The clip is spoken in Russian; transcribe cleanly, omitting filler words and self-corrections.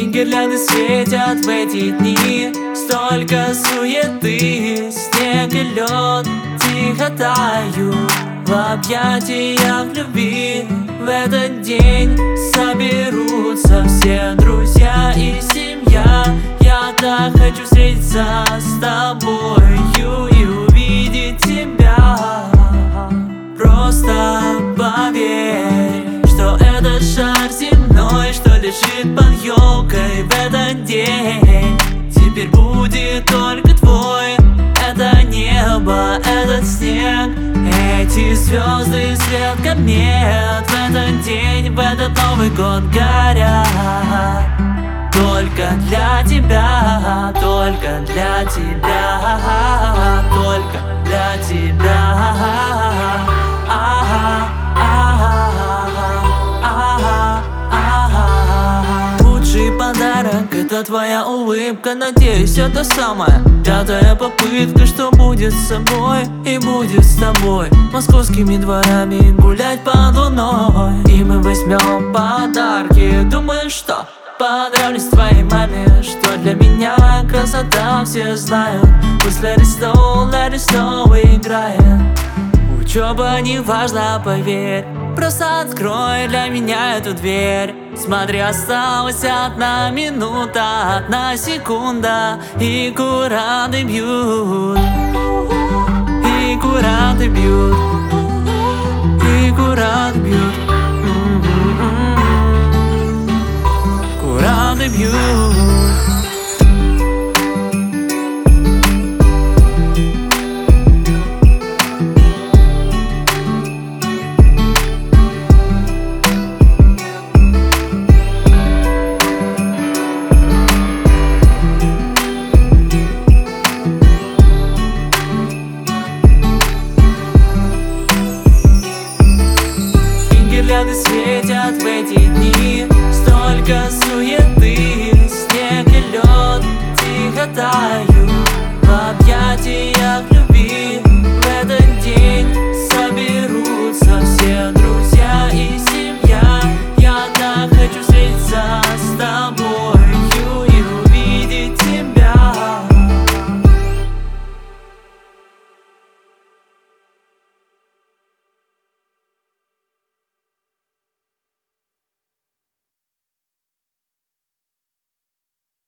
Гирлянды светят в эти дни, столько суеты, снег и лед тихо тают в объятиях любви. В этот день соберутся все друзья и семья. Я так хочу встретиться с тобою и увидеть тебя. Просто поверь, что этот шар земной, что лежит под елкой в этот день, теперь будет только твой. Это небо, этот снег, эти звезды, свет комет в этот день, в этот Новый год горят. Только для тебя, только для тебя, только для тебя. Лучший подарок — это твоя улыбка. Надеюсь, это самая пятая попытка, что будет с собой и будет с тобой. Московскими дворами гулять под луной, и мы возьмем подарки. Думаю, что понравлюсь твоей маме, что для меня красота все знают. Пусть let it snow играет. Учеба не важна, поверь, просто открой для меня эту дверь. Смотри, осталась 1 минута, 1 секунда, и куранты бьют, и куранты бьют, и куранты бьют, куранты бьют. Гирлянды светят в эти дни, столько суеты, снег и лед тихо тают